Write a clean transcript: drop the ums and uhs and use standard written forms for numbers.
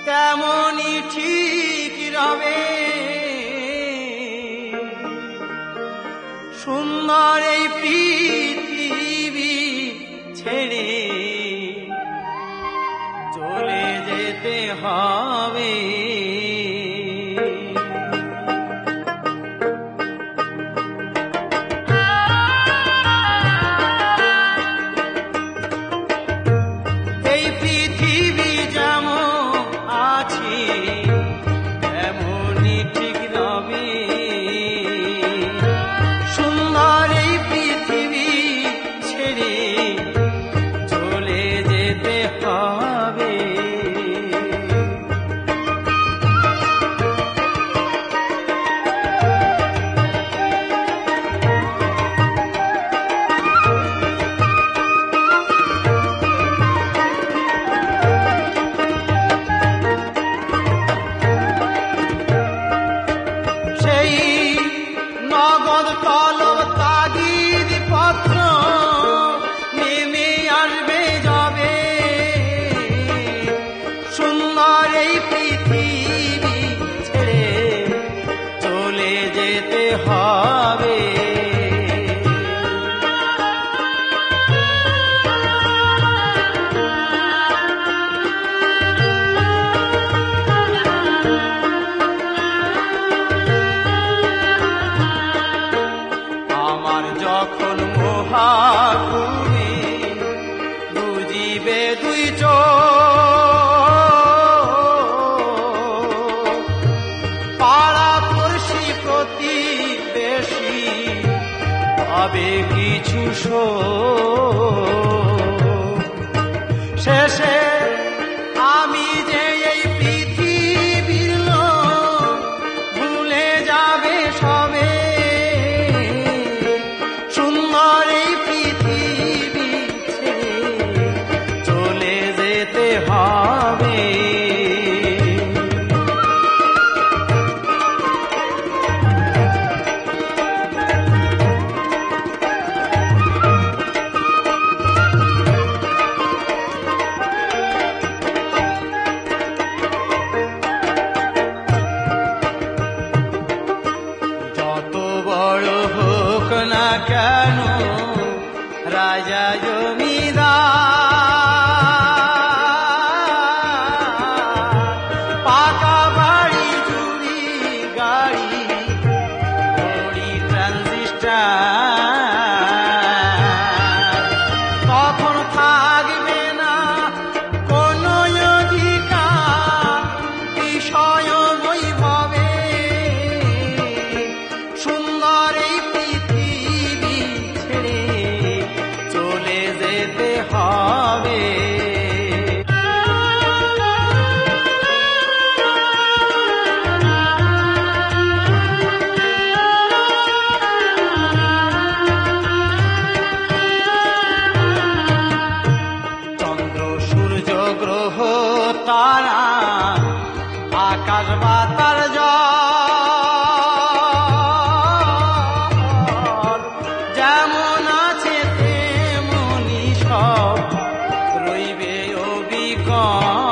তেমনি ঠিক রবে সুন্দর এই পৃথিবী ছেড়ে চলে যেতে হবে। এই পৃথিবী যেমন আছে তেমনি ঠিক রবে সুন্দর এই পৃথিবী ছেড়ে চলে যেতে হবে। নগদ কলম তাগিদ পত্র নেমে আসবে যাবে সুন্দর এই পৃথিবী ছেড়ে চলে যেতে হবে। যখন মহাভূমি বুঝিবে দুই চোখ পাড়া পড়শি প্রতিবেশী পাবে কিছু শেষে আমি যে এই পৃথিবীর লোক ভুলে যাবে সবে সুন্দর এই পৃথিবী ছেড়ে চলে যেতে হবে। যত বড় হোক না কেন রাজা জমিদার পাকা বাড়ি চুরি গাড়ি ঘড়ি ট্রানজিস্টার তখন থাকবে না কোনো অধিকার বিষয় বৈভবে সুন্দর এই পৃথিবী ছেড়ে চলে যেতে হবে। চন্দ্র সূর্য গ্রহ তারা আকাশ বাতার জল যেমন আছে তেমনি সব রইবে অবিকল।